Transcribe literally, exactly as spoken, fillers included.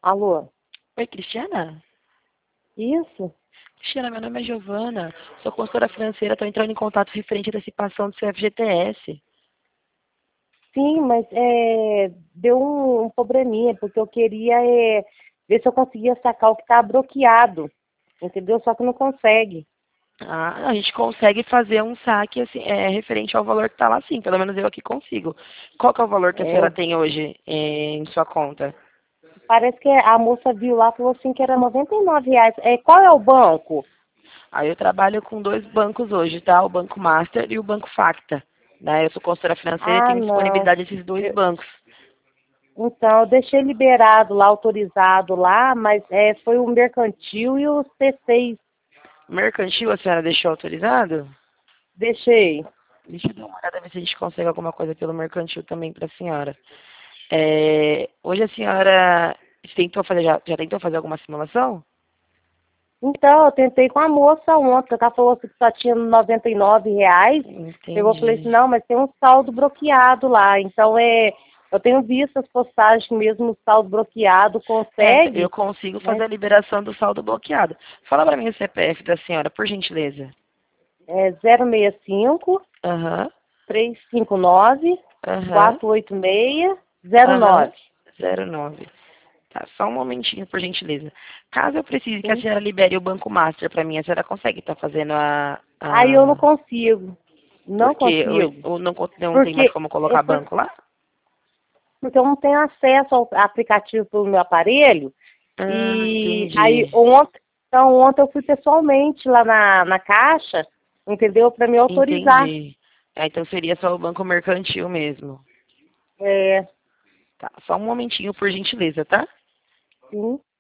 Alô? Oi, Cristiana? Isso? Cristiana, meu nome é Giovana, sou consultora financeira, estou entrando em contato referente à antecipação do seu F G T S. Sim, mas é, deu um, um probleminha, porque eu queria é, ver se eu conseguia sacar o que está bloqueado, entendeu? Só que não consegue. Ah, a gente consegue fazer um saque assim, é, referente ao valor que está lá sim, pelo menos eu aqui consigo. Qual que é o valor que a senhora É, tem hoje é, em sua conta? parece que a moça viu lá e falou assim que era noventa e nove reais. É, qual é o banco? Aí eu trabalho com dois bancos hoje, tá? O Banco Master e o Banco Facta. Né? Eu sou consultora financeira e Ah, tenho não. disponibilidade desses dois Eu- bancos. então, eu deixei liberado lá, autorizado lá, mas é, foi o mercantil e o C seis. Mercantil a senhora deixou autorizado? Deixei. Deixa eu dar uma olhada, ver se a gente consegue alguma coisa pelo mercantil também para a senhora. É, hoje a senhora tentou fazer, já, já tentou fazer alguma simulação? Então, eu tentei com a moça ontem, ela falou que só tinha noventa e nove reais. Pegou e falei assim, Entendi. não, mas tem um saldo bloqueado lá. Então, é, eu tenho visto as postagens mesmo, o saldo bloqueado É, eu consegue, consigo mas fazer a liberação do saldo bloqueado. Fala para mim o C P F da senhora, por gentileza. é zero seis cinco, Aham, três cinco nove, aham, quatro oito seis, zero aham. nove. Zero nove. Tá, só um momentinho, por gentileza. Caso eu precise que a Sim. senhora libere o Banco Master para mim, a senhora consegue estar fazendo a, Aí eu não a... consigo, Por não quê? consigo. Ou, ou não, con- não tem mais Porque, como é colocar por- banco lá? porque eu não tenho acesso ao aplicativo pelo meu aparelho. Ah, E aí entendi. ontem, então ontem eu fui pessoalmente lá na, na caixa, entendeu? Para me autorizar. Entendi. Ah, então seria só o banco mercantil mesmo. É, Tá, só um momentinho, por gentileza, tá? sim.